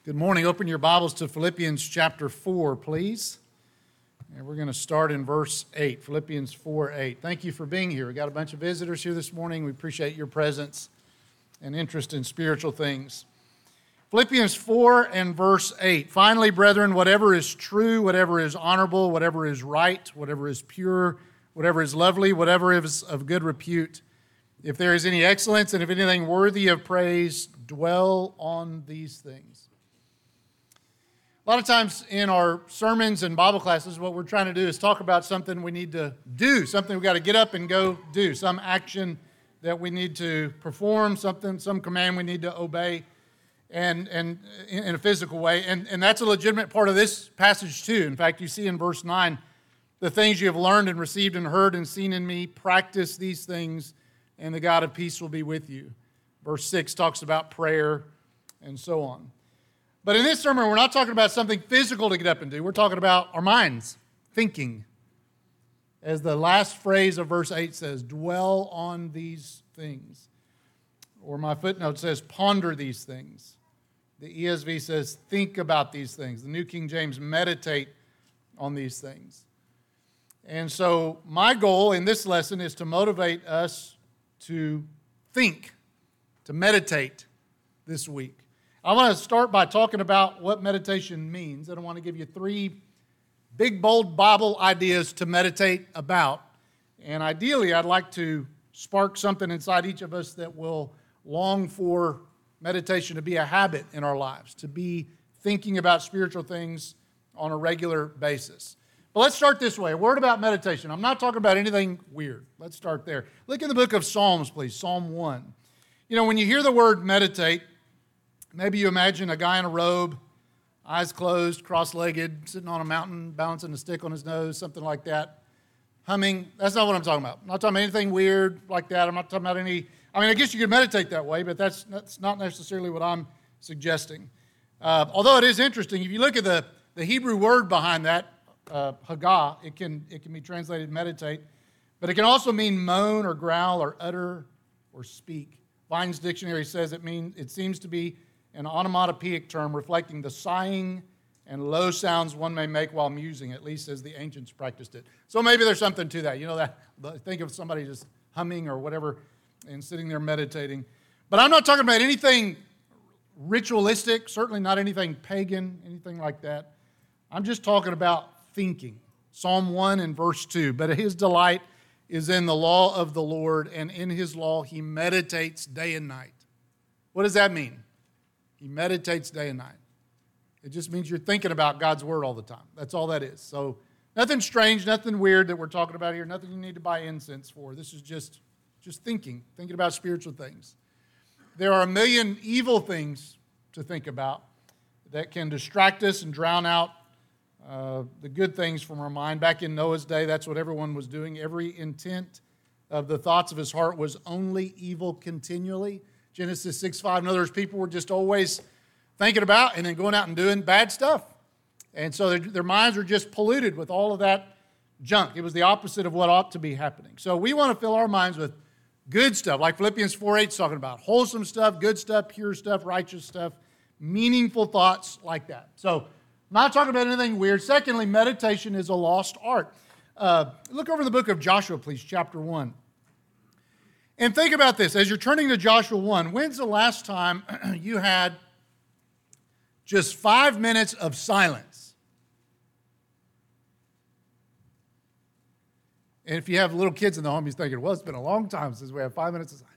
Good morning. Open your Bibles to Philippians chapter 4, please. And we're going to start in verse 8, Philippians 4:8. Thank you for being here. We got a bunch of visitors here this morning. We appreciate your presence and interest in spiritual things. Philippians 4 and verse 8. Finally, brethren, whatever is true, whatever is honorable, whatever is right, whatever is pure, whatever is lovely, whatever is of good repute, if there is any excellence and if anything worthy of praise, dwell on these things. A lot of times in our sermons and Bible classes, what we're trying to do is talk about something we need to do, something we've got to get up and go do, some action that we need to perform, some command we need to obey, and in a physical way. And that's a legitimate part of this passage too. In fact, you see in verse 9, the things you have learned and received and heard and seen in me, practice these things, and the God of peace will be with you. Verse 6 talks about prayer and so on. But in this sermon, we're not talking about something physical to get up and do. We're talking about our minds, thinking. As the last phrase of verse 8 says, dwell on these things. Or my footnote says, ponder these things. The ESV says, think about these things. The New King James, meditate on these things. And so my goal in this lesson is to motivate us to think, to meditate this week. I want to start by talking about what meditation means, and I want to give you three big, bold Bible ideas to meditate about. And ideally, I'd like to spark something inside each of us that will long for meditation to be a habit in our lives, to be thinking about spiritual things on a regular basis. But let's start this way. A word about meditation. I'm not talking about anything weird. Let's start there. Look in the book of Psalms, please, Psalm 1. You know, when you hear the word meditate, maybe you imagine a guy in a robe, eyes closed, cross-legged, sitting on a mountain, balancing a stick on his nose, something like that, humming. That's not what I'm talking about. I'm not talking about anything weird like that. I'm not talking about I guess you could meditate that way, but that's not necessarily what I'm suggesting. Although it is interesting, if you look at the Hebrew word behind that, hagah, it can be translated meditate, but it can also mean moan or growl or utter or speak. Vine's dictionary says it seems to be an onomatopoeic term reflecting the sighing and low sounds one may make while musing, at least as the ancients practiced it. So maybe there's something to that. You know, that think of somebody just humming or whatever and sitting there meditating. But I'm not talking about anything ritualistic, certainly not anything pagan, anything like that. I'm just talking about thinking. Psalm 1 and verse 2. But his delight is in the law of the Lord, and in his law he meditates day and night. What does that mean? He meditates day and night. It just means you're thinking about God's word all the time. That's all that is. So nothing strange, nothing weird that we're talking about here, nothing you need to buy incense for. This is just thinking about spiritual things. There are a million evil things to think about that can distract us and drown out the good things from our mind. Back in Noah's day, that's what everyone was doing. Every intent of the thoughts of his heart was only evil continually. Genesis 6:5. In other words, people were just always thinking about and then going out and doing bad stuff. And so their minds were just polluted with all of that junk. It was the opposite of what ought to be happening. So we want to fill our minds with good stuff, like Philippians 4:8 is talking about. Wholesome stuff, good stuff, pure stuff, righteous stuff, meaningful thoughts like that. So not talking about anything weird. Secondly, meditation is a lost art. Look over the book of Joshua, please, chapter 1. And think about this. As you're turning to Joshua 1, when's the last time you had just 5 minutes of silence? And if you have little kids in the home, you're thinking, well, it's been a long time since we have 5 minutes of silence.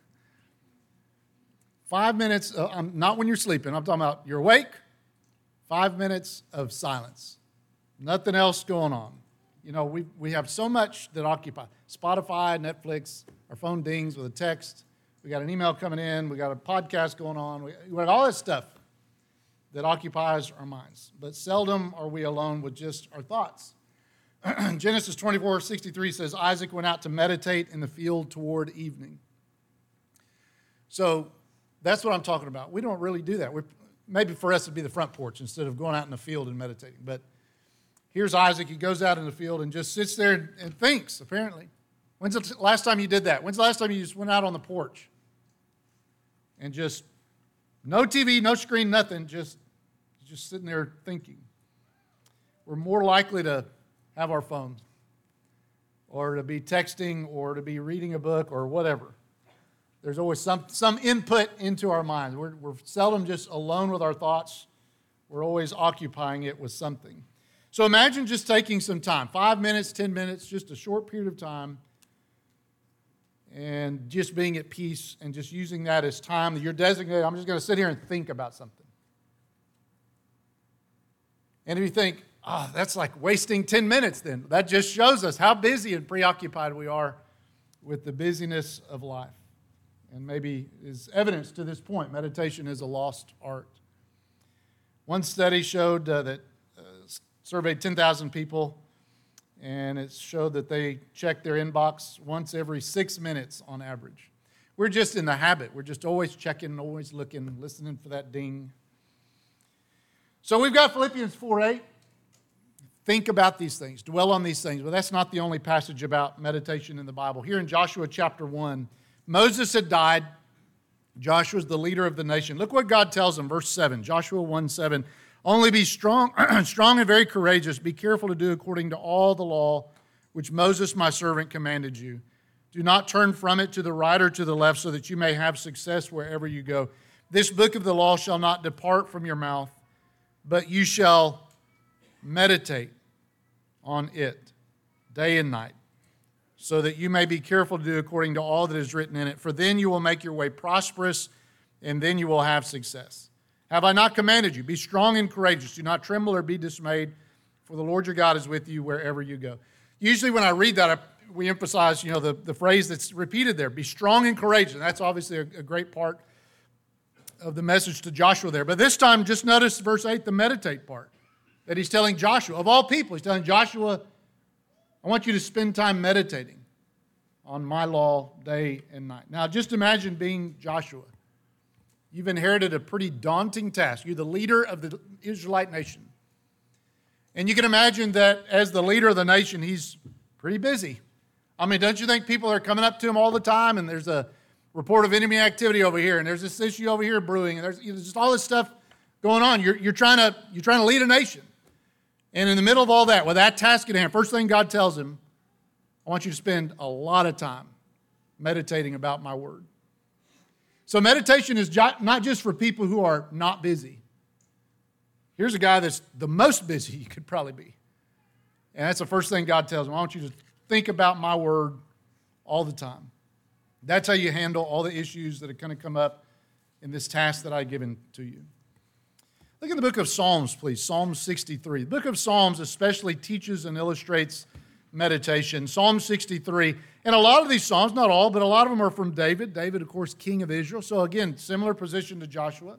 5 minutes, not when you're sleeping. I'm talking about you're awake. 5 minutes of silence. Nothing else going on. You know, we have so much that occupies. Spotify, Netflix, our phone dings with a text. We got an email coming in. We got a podcast going on. We got all this stuff that occupies our minds. But seldom are we alone with just our thoughts. Genesis 24:63 says, Isaac went out to meditate in the field toward evening. So that's what I'm talking about. We don't really do that. Maybe for us it'd be the front porch instead of going out in the field and meditating. But here's Isaac. He goes out in the field and just sits there and thinks, apparently. When's the last time you did that? When's the last time you just went out on the porch and just no TV, no screen, nothing, just just sitting there thinking. We're more likely to have our phones, or to be texting, or to be reading a book, or whatever. There's always some input into our minds. We're seldom just alone with our thoughts. We're always occupying it with something. So imagine just taking some time, 5 minutes, 10 minutes, just a short period of time, and just being at peace and just using that as time that you're designated. I'm just going to sit here and think about something. And if you think, that's like wasting 10 minutes then, that just shows us how busy and preoccupied we are with the busyness of life. And maybe is evidence to this point, meditation is a lost art. One study showed that surveyed 10,000 people, and it showed that they check their inbox once every 6 minutes on average. We're just in the habit. We're just always checking, always looking, listening for that ding. So we've got Philippians 4:8. Think about these things, dwell on these things. But that's not the only passage about meditation in the Bible. Here in Joshua chapter 1, Moses had died. Joshua's the leader of the nation. Look what God tells him, verse 7, Joshua 1:7. Only be strong, strong and very courageous. Be careful to do according to all the law which Moses my servant commanded you. Do not turn from it to the right or to the left, so that you may have success wherever you go. This book of the law shall not depart from your mouth, but you shall meditate on it day and night, so that you may be careful to do according to all that is written in it. For then you will make your way prosperous, and then you will have success. Have I not commanded you? Be strong and courageous. Do not tremble or be dismayed, for the Lord your God is with you wherever you go. Usually when I read that, we emphasize, the phrase that's repeated there, be strong and courageous. And that's obviously a great part of the message to Joshua there. But this time, just notice verse 8, the meditate part, that he's telling Joshua. Of all people, he's telling Joshua, I want you to spend time meditating on my law day and night. Now, just imagine being Joshua. You've inherited a pretty daunting task. You're the leader of the Israelite nation. And you can imagine that as the leader of the nation, he's pretty busy. I mean, don't you think people are coming up to him all the time, and there's a report of enemy activity over here, and there's this issue over here brewing, and there's just all this stuff going on. You're trying to lead a nation. And in the middle of all that, with that task at hand, first thing God tells him, I want you to spend a lot of time meditating about my word. So meditation is not just for people who are not busy. Here's a guy that's the most busy you could probably be. And that's the first thing God tells him. I want you to think about my word all the time. That's how you handle all the issues that are going to come up in this task that I've given to you. Look at the book of Psalms, please. Psalm 63. The book of Psalms especially teaches and illustrates meditation. Psalm 63. And a lot of these Psalms, not all, but a lot of them are from David. David, of course, king of Israel. So again, similar position to Joshua.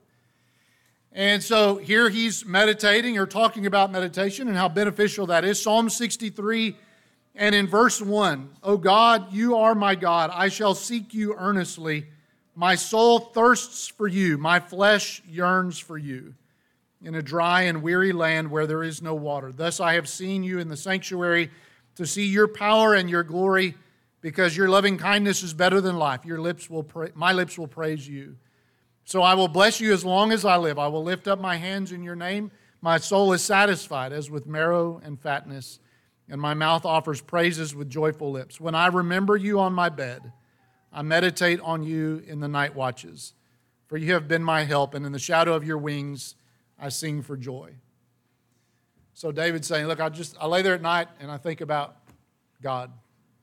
And so here he's meditating or talking about meditation and how beneficial that is. Psalm 63 and in verse 1, O God, you are my God. I shall seek you earnestly. My soul thirsts for you. My flesh yearns for you in a dry and weary land where there is no water. Thus I have seen you in the sanctuary to see your power and your glory, because your loving kindness is better than life. My lips will praise you. So I will bless you as long as I live. I will lift up my hands in your name. My soul is satisfied as with marrow and fatness, and my mouth offers praises with joyful lips. When I remember you on my bed, I meditate on you in the night watches. For you have been my help, and in the shadow of your wings I sing for joy. So David's saying, look, I lay there at night and I think about God.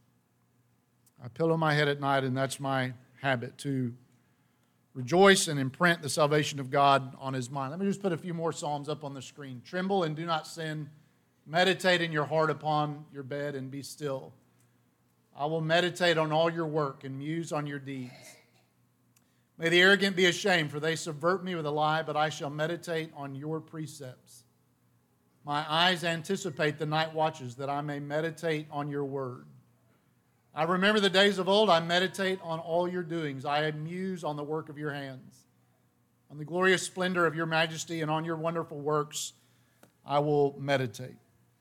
I pillow my head at night, and that's my habit, to rejoice and imprint the salvation of God on his mind. Let me just put a few more Psalms up on the screen. Tremble and do not sin. Meditate in your heart upon your bed and be still. I will meditate on all your work and muse on your deeds. May the arrogant be ashamed, for they subvert me with a lie, but I shall meditate on your precepts. My eyes anticipate the night watches, that I may meditate on your word. I remember the days of old. I meditate on all your doings. I muse on the work of your hands. On the glorious splendor of your majesty and on your wonderful works, I will meditate.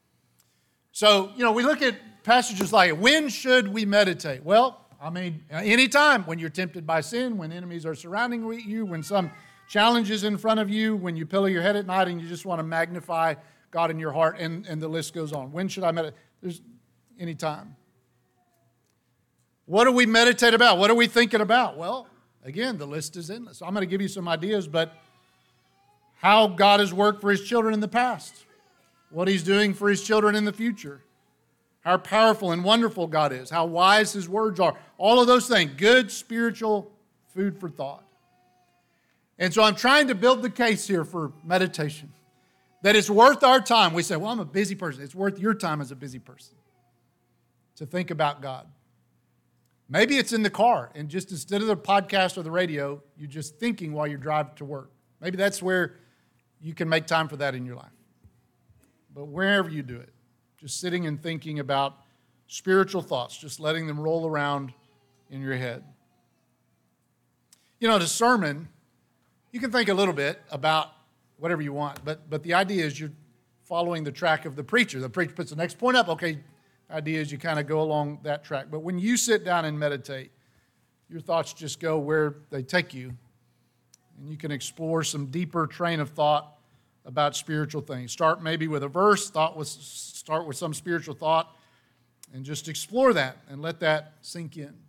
So, we look at passages like, when should we meditate? Well, anytime when you're tempted by sin, when enemies are surrounding you, when some challenges in front of you, when you pillow your head at night and you just want to magnify God in your heart, and the list goes on. When should I meditate? There's any time. What do we meditate about? What are we thinking about? Well, again, the list is endless. I'm going to give you some ideas, but how God has worked for his children in the past, what he's doing for his children in the future, how powerful and wonderful God is, how wise his words are, all of those things, good spiritual food for thought. And so I'm trying to build the case here for meditation, that it's worth our time. We say, well, I'm a busy person. It's worth your time as a busy person to think about God. Maybe it's in the car, and just instead of the podcast or the radio, you're just thinking while you drive to work. Maybe that's where you can make time for that in your life. But wherever you do it, just sitting and thinking about spiritual thoughts, just letting them roll around in your head. You know, the sermon, you can think a little bit about whatever you want, but the idea is you're following the track of the preacher. The preacher puts the next point up. Okay, the idea is you kind of go along that track. But when you sit down and meditate, your thoughts just go where they take you, and you can explore some deeper train of thought about spiritual things. Start maybe with a verse, start with some spiritual thought, and just explore that and let that sink in.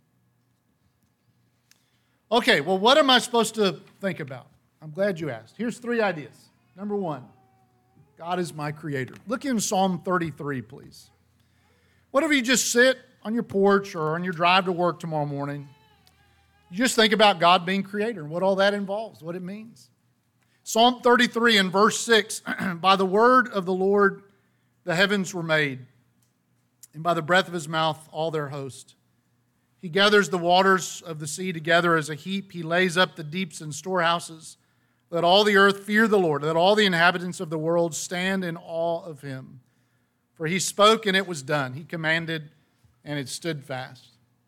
Okay, well, what am I supposed to think about? I'm glad you asked. Here's 3 ideas. Number 1, God is my creator. Look in Psalm 33, please. Whatever you just sit on your porch or on your drive to work tomorrow morning, you just think about God being creator and what all that involves, what it means. Psalm 33 and verse 6, by the word of the Lord the heavens were made, and by the breath of his mouth all their host. He gathers the waters of the sea together as a heap. He lays up the deeps in storehouses. Let all the earth fear the Lord. Let all the inhabitants of the world stand in awe of him. For he spoke and it was done. He commanded and it stood fast.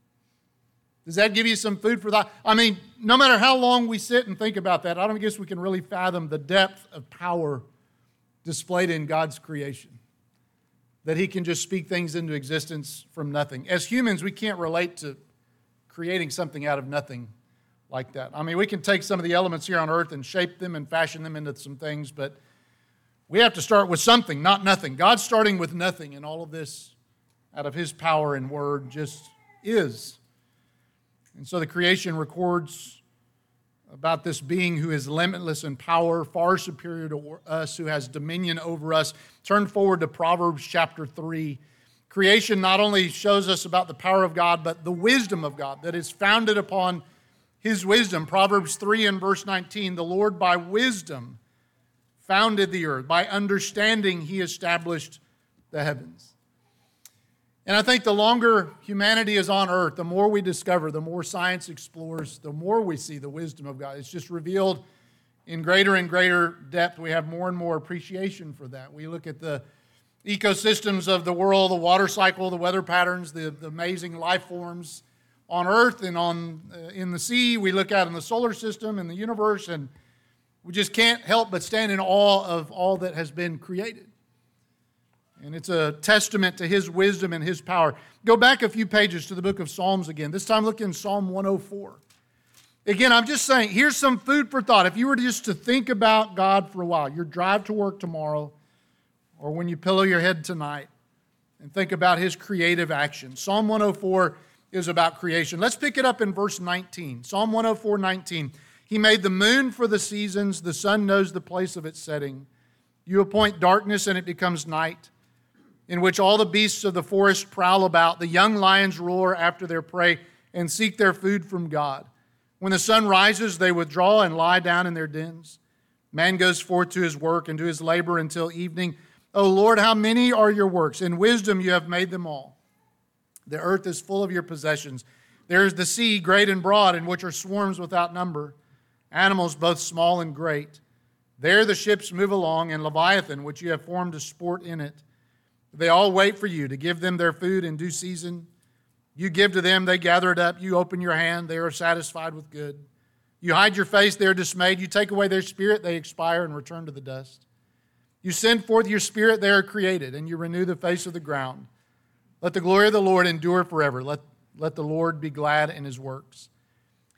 Does that give you some food for thought? I mean, no matter how long we sit and think about that, I don't guess we can really fathom the depth of power displayed in God's creation. That he can just speak things into existence from nothing. As humans, we can't relate to creating something out of nothing like that. I mean, we can take some of the elements here on earth and shape them and fashion them into some things, but we have to start with something, not nothing. God's starting with nothing, and all of this out of his power and word just is. And so the creation records about this being who is limitless in power, far superior to us, who has dominion over us. Turn forward to Proverbs chapter 3. Creation not only shows us about the power of God, but the wisdom of God that is founded upon his wisdom. Proverbs 3 and verse 19, the Lord by wisdom founded the earth. By understanding, he established the heavens. And I think the longer humanity is on earth, the more we discover, the more science explores, the more we see the wisdom of God. It's just revealed in greater and greater depth. We have more and more appreciation for that. We look at the ecosystems of the world, the water cycle, the weather patterns, the amazing life forms on earth and in the sea. We look out in the solar system and the universe, and we just can't help but stand in awe of all that has been created. And it's a testament to his wisdom and his power. Go back a few pages to the book of Psalms again. This time look in Psalm 104. Again, I'm just saying, here's some food for thought. If you were just to think about God for a while, your drive to work tomorrow, or when you pillow your head tonight, and think about his creative action. Psalm 104 is about creation. Let's pick it up in verse 19. Psalm 104, 19. He made the moon for the seasons. The sun knows the place of its setting. You appoint darkness and it becomes night, in which all the beasts of the forest prowl about. The young lions roar after their prey and seek their food from God. When the sun rises, they withdraw and lie down in their dens. Man goes forth to his work and to his labor until evening. O Lord, how many are your works? In wisdom you have made them all. The earth is full of your possessions. There is the sea, great and broad, in which are swarms without number, animals both small and great. There the ships move along, and Leviathan, which you have formed to sport in it. They all wait for you to give them their food in due season. You give to them, they gather it up. You open your hand, they are satisfied with good. You hide your face, they are dismayed. You take away their spirit, they expire and return to the dust. You send forth your spirit, they are created, and you renew the face of the ground. Let the glory of the Lord endure forever. Let the Lord be glad in his works.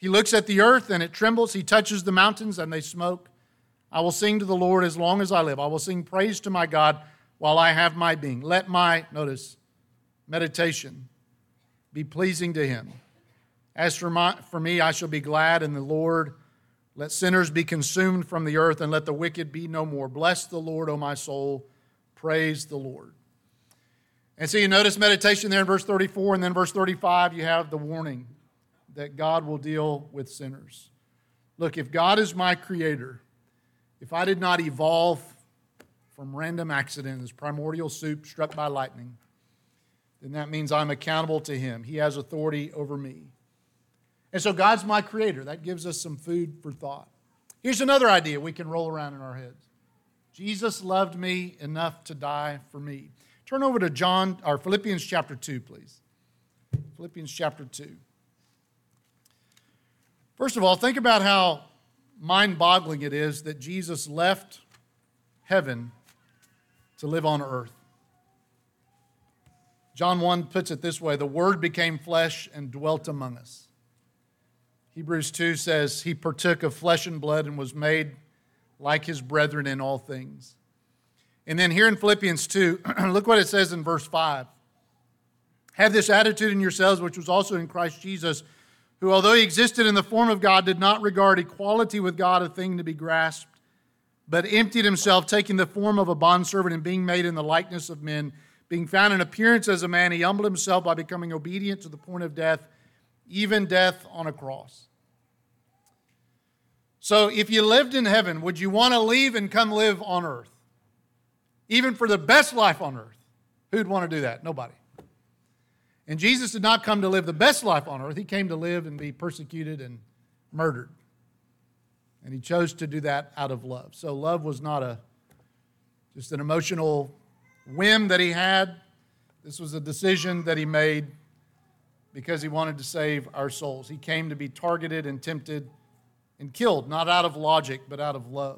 He looks at the earth and it trembles. He touches the mountains and they smoke. I will sing to the Lord as long as I live. I will sing praise to my God while I have my being. Let my, notice, meditation be pleasing to him. As for me, I shall be glad in the Lord. Let sinners be consumed from the earth, and let the wicked be no more. Bless the Lord, O my soul. Praise the Lord. And so you notice meditation there in verse 34, and then verse 35, you have the warning that God will deal with sinners. Look, if God is my creator, if I did not evolve from random accident as primordial soup struck by lightning, then that means I'm accountable to him. He has authority over me. And so God's my creator. That gives us some food for thought. Here's another idea we can roll around in our heads. Jesus loved me enough to die for me. Turn over to Philippians chapter 2, please. Philippians chapter 2. First of all, think about how mind-boggling it is that Jesus left heaven to live on earth. John 1 puts it this way: the Word became flesh and dwelt among us. Hebrews 2 says he partook of flesh and blood and was made like his brethren in all things. And then here in Philippians 2, look what it says in verse 5. Have this attitude in yourselves, which was also in Christ Jesus, who, although he existed in the form of God, did not regard equality with God a thing to be grasped, but emptied himself, taking the form of a bondservant and being made in the likeness of men. Being found in appearance as a man, he humbled himself by becoming obedient to the point of death, even death on a cross. So if you lived in heaven, would you want to leave and come live on earth? Even for the best life on earth. Who'd want to do that? Nobody. And Jesus did not come to live the best life on earth. He came to live and be persecuted and murdered. And he chose to do that out of love. So love was not just an emotional whim that he had. This was a decision that he made because he wanted to save our souls. He came to be targeted and tempted and killed, not out of logic, but out of love.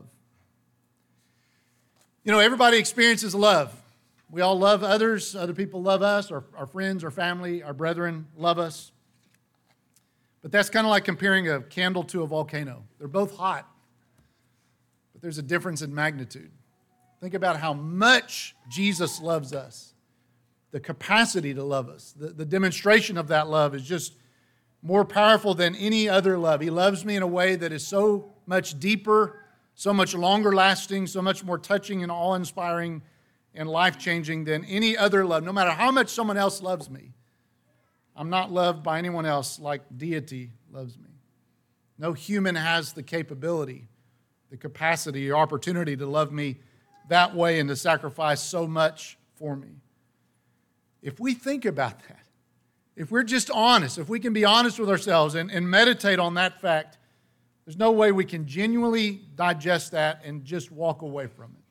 You know, everybody experiences love. We all love others. Other people love us. Our friends, our family, our brethren love us. But that's kind of like comparing a candle to a volcano. They're both hot, but there's a difference in magnitude. Think about how much Jesus loves us. The capacity to love us, the demonstration of that love is just more powerful than any other love. He loves me in a way that is so much deeper, so much longer lasting, so much more touching and awe-inspiring and life-changing than any other love. No matter how much someone else loves me, I'm not loved by anyone else like deity loves me. No human has the capability, the capacity, or opportunity to love me that way and to sacrifice so much for me. If we think about that, if we're just honest, if we can be honest with ourselves and meditate on that fact, there's no way we can genuinely digest that and just walk away from it.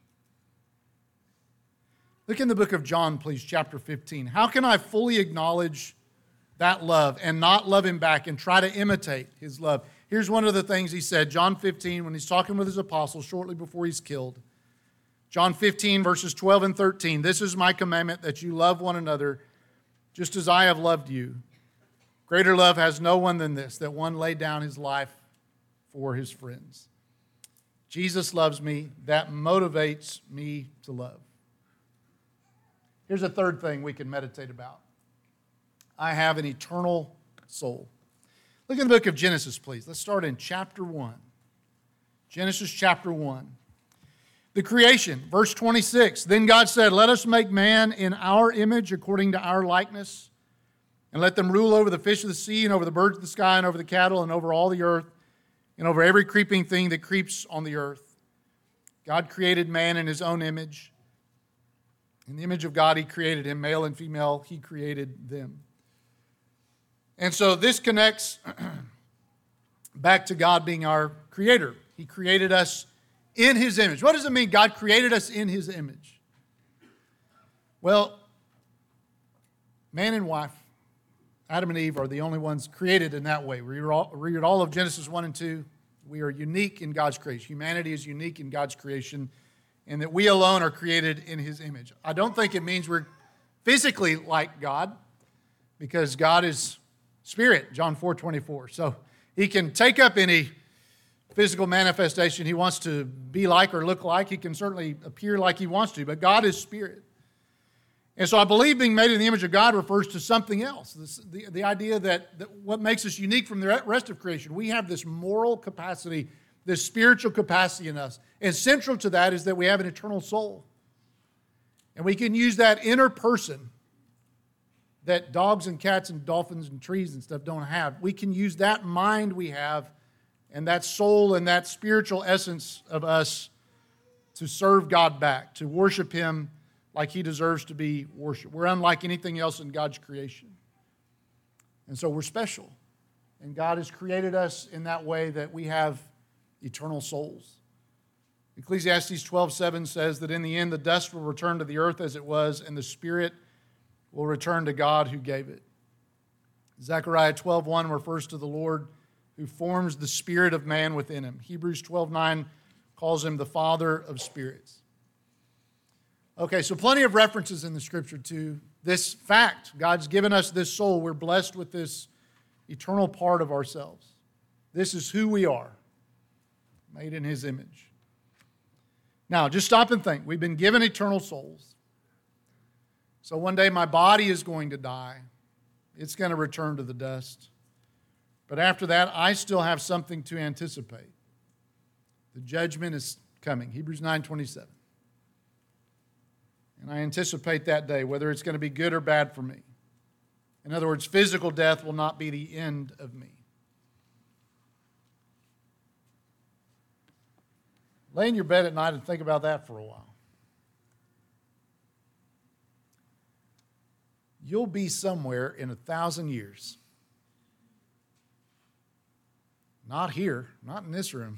Look in the book of John, please, chapter 15. How can I fully acknowledge that love and not love him back and try to imitate his love? Here's one of the things he said, John 15, when he's talking with his apostles shortly before he's killed. John 15, verses 12 and 13. This is my commandment, that you love one another just as I have loved you. Greater love has no one than this, that one lay down his life for his friends. Jesus loves me. That motivates me to love. Here's a third thing we can meditate about. I have an eternal soul. Look in the book of Genesis, please. Let's start in chapter 1. Genesis chapter 1. The creation, verse 26. Then God said, let us make man in our image according to our likeness, and let them rule over the fish of the sea and over the birds of the sky and over the cattle and over all the earth and over every creeping thing that creeps on the earth. God created man in his own image. In the image of God, he created him, male and female, he created them. And so this connects back to God being our creator. He created us in his image. What does it mean God created us in his image? Well, man and wife, Adam and Eve, are the only ones created in that way. Read all of Genesis 1 and 2. We are unique in God's creation. Humanity is unique in God's creation, and that we alone are created in his image. I don't think it means we're physically like God, because God is spirit, John 4:24. So He can take up any physical manifestation he wants to be like or look like. He can certainly appear like he wants to, but God is spirit. And so I believe being made in the image of God refers to something else. The idea that what makes us unique from the rest of creation, we have this moral capacity, this spiritual capacity in us. And central to that is that we have an eternal soul. And we can use that inner person that dogs and cats and dolphins and trees and stuff don't have. We can use that mind we have and that soul and that spiritual essence of us to serve God back, to worship Him like He deserves to be worshiped. We're unlike anything else in God's creation. And so we're special. And God has created us in that way that we have eternal souls. Ecclesiastes 12:7 says that in the end the dust will return to the earth as it was, and the spirit will return to God who gave it. Zechariah 12:1 refers to the Lord who forms the spirit of man within him. Hebrews 12:9 calls Him the Father of spirits. Okay, so plenty of references in the Scripture to this fact. God's given us this soul. We're blessed with this eternal part of ourselves. This is who we are, made in His image. Now, just stop and think. We've been given eternal souls. So one day my body is going to die. It's going to return to the dust. But after that, I still have something to anticipate. The judgment is coming. Hebrews 9:27. And I anticipate that day, whether it's going to be good or bad for me. In other words, physical death will not be the end of me. Lay in your bed at night and think about that for a while. You'll be somewhere in 1,000 years. Not here, not in this room.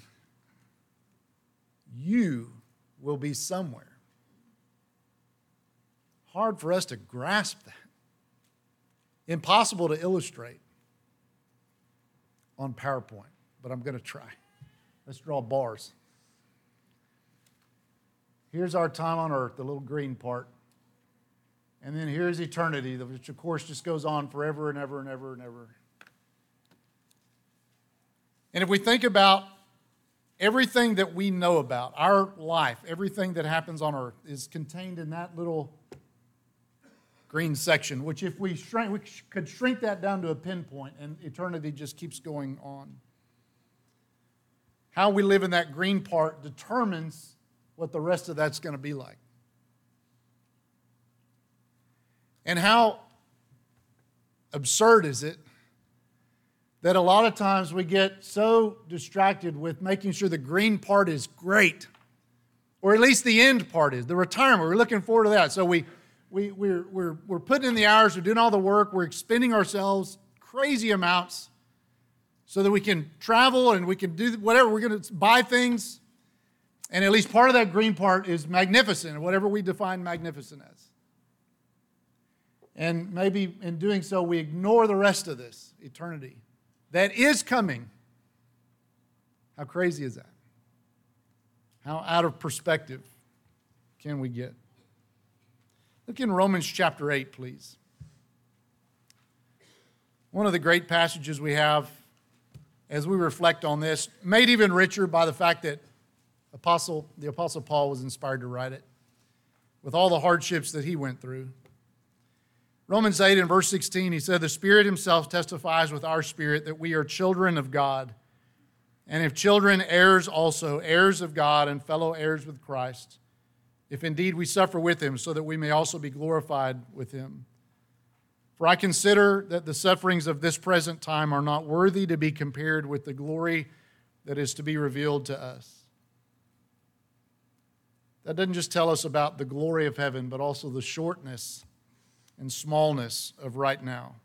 You will be somewhere. Hard for us to grasp that. Impossible to illustrate on PowerPoint, but I'm going to try. Let's draw bars. Here's our time on earth, the little green part. And then here's eternity, which of course just goes on forever and ever and ever and ever. And if we think about everything that we know about, our life, everything that happens on earth is contained in that little green section, which if we could shrink that down to a pinpoint, and eternity just keeps going on. How we live in that green part determines what the rest of that's going to be like. And how absurd is it that a lot of times we get so distracted with making sure the green part is great, or at least the end part is, the retirement. We're looking forward to that. So we're putting in the hours, we're doing all the work, we're expending ourselves crazy amounts so that we can travel and we can do whatever. We're going to buy things. And at least part of that green part is magnificent, whatever we define magnificent as. And maybe in doing so, we ignore the rest of this, eternity, that is coming. How crazy is that? How out of perspective can we get? Look in Romans chapter 8, please. One of the great passages we have as we reflect on this, made even richer by the fact that the Apostle Paul was inspired to write it, with all the hardships that he went through. Romans 8 and verse 16, he said, "The Spirit Himself testifies with our spirit that we are children of God. And if children, heirs also, heirs of God and fellow heirs with Christ, if indeed we suffer with Him, so that we may also be glorified with Him. For I consider that the sufferings of this present time are not worthy to be compared with the glory that is to be revealed to us." That doesn't just tell us about the glory of heaven, but also the shortness and smallness of right now.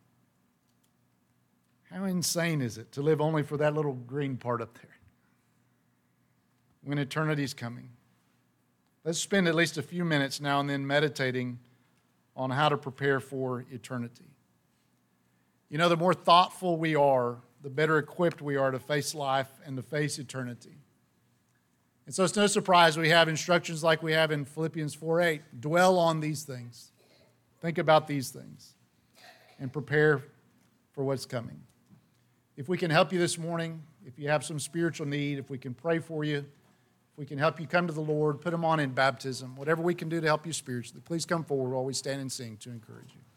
How insane is it to live only for that little green part up there when eternity's coming? Let's spend at least a few minutes now and then meditating on how to prepare for eternity. You know, the more thoughtful we are, the better equipped we are to face life and to face eternity. And so it's no surprise we have instructions like we have in Philippians 4:8. Dwell on these things. Think about these things and prepare for what's coming. if we can help you this morning, if you have some spiritual need, if we can pray for you, if we can help you come to the Lord, put them on in baptism, whatever we can do to help you spiritually, please come forward while we stand and sing to encourage you.